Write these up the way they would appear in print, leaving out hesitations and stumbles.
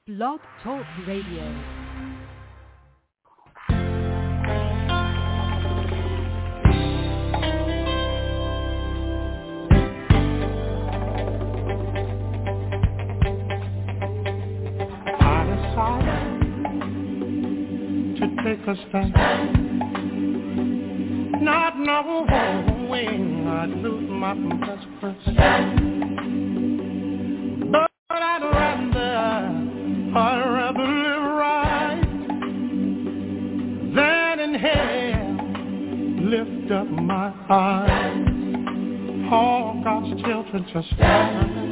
Blog Talk Radio. To take a stand, not knowing I'd lose my best friend. But I'd rather live right than in hell. Lift up my eyes, all God's children just stand.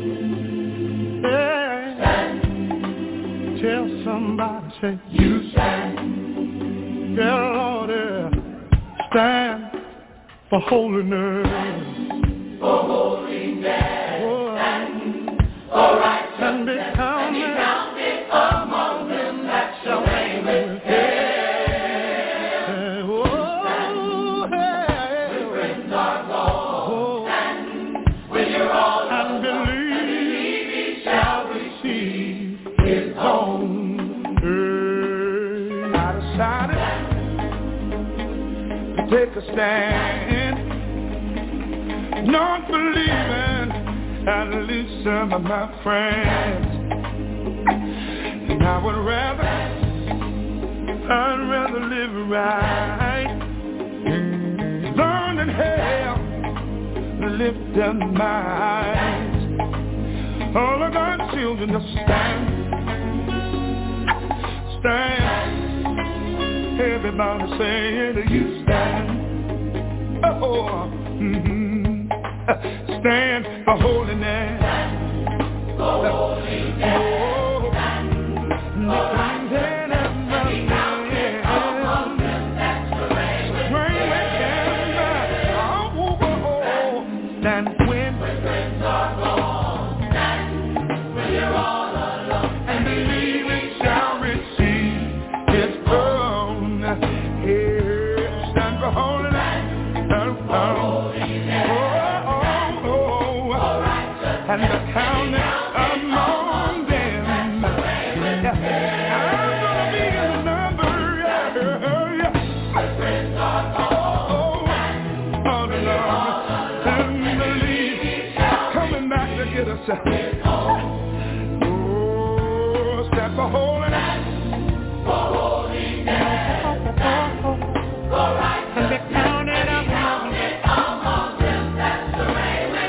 Tell somebody, say, you stand. Yeah, Lord, stand for holiness. For holiness. For righteousness. And be counted among them that shall reign with Him. When friends are gone, and when you're all alone, believe He shall receive His own. I decided to take a stand, not believing I'd lose some of my friends. And I'd rather live right than in hell. Lift up my eyes, all of our children just stand. Everybody say that you stand. Oh, stand for holiness. For holiness. Stand when friends are gone. Stand when you're all alone. And believe we shall receive His own. Here, stand for holiness. And the counting among them. I'm gonna be in the number. Friends are gone. And believe coming back to get us. Stand for holiness. For holiness. For righteousness. And be counted among them that shall reign with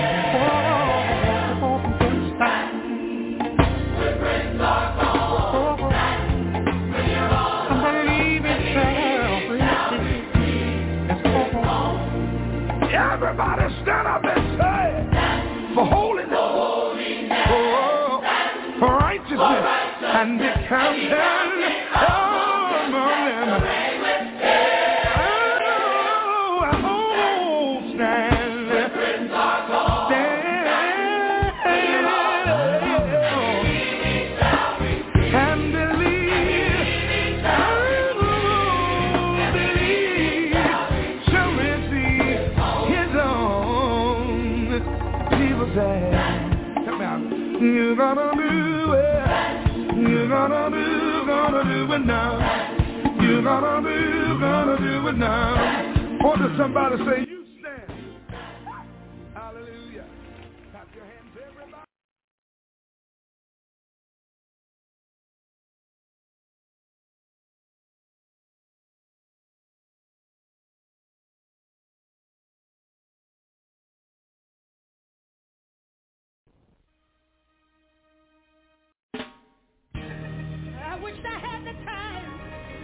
When friends are gone, when you're all everybody stand up and say, for holiness, for righteousness, and be counted among them. You're gonna do it. You're gonna do it now. You're gonna do it now. Or does somebody say, you stand? Hallelujah. Clap your hands, everybody. I wish I had the time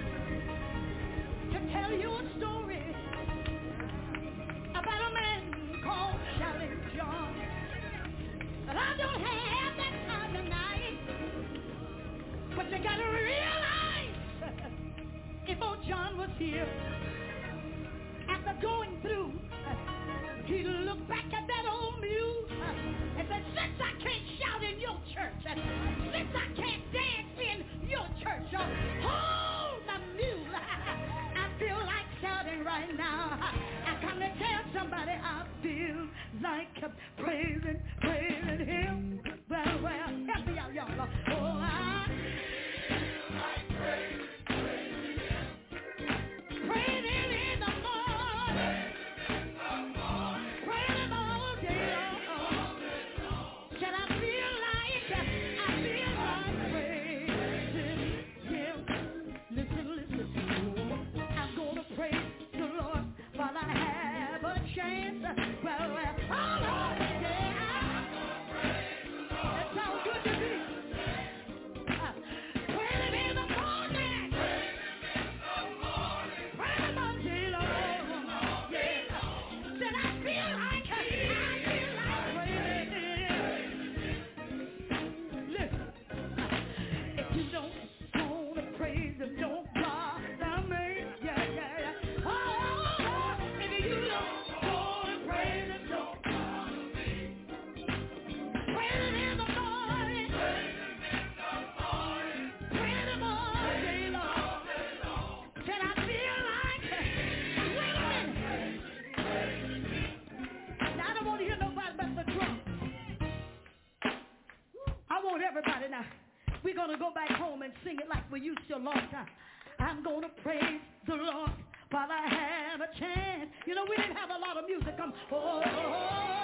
to tell you a story about a man called Shouting John. But I don't have that time tonight. But you gotta realize if old John was here, after going through, he'd look back at that old mule and say, since I can't shout in your church, since I can't dance in your church, hold my mule. I feel like shouting right now. I come to tell somebody I feel like praising him. Well, help me out, y'all. Oh, going to go back home and sing it like we used to a long time. I'm going to praise the Lord while I have a chance. You know, we didn't have a lot of music. Oh,